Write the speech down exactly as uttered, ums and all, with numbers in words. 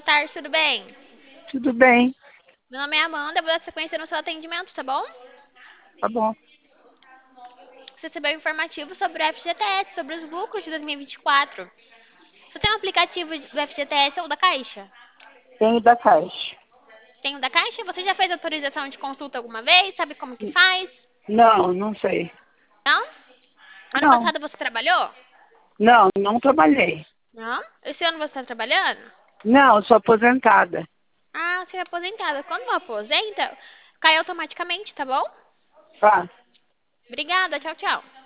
boa tarde, tudo bem? Tudo bem, Meu nome é Amanda, eu vou dar sequência no seu atendimento, tá bom? tá bom. Você recebeu um informativo sobre o F G T S, sobre os lucros de dois mil e vinte e quatro. Você tem um aplicativo do F G T S ou da Caixa? Tenho da Caixa. Tem o da Caixa? Você já fez autorização de consulta alguma vez? Sabe como que faz? Não, não sei. Não? Ano Não, passado você trabalhou? não, não trabalhei. Não? Esse ano você está trabalhando? Não, sou aposentada. Ah, você é aposentada. Quando aposenta, cai automaticamente, tá bom? Tá. Obrigada, tchau, tchau.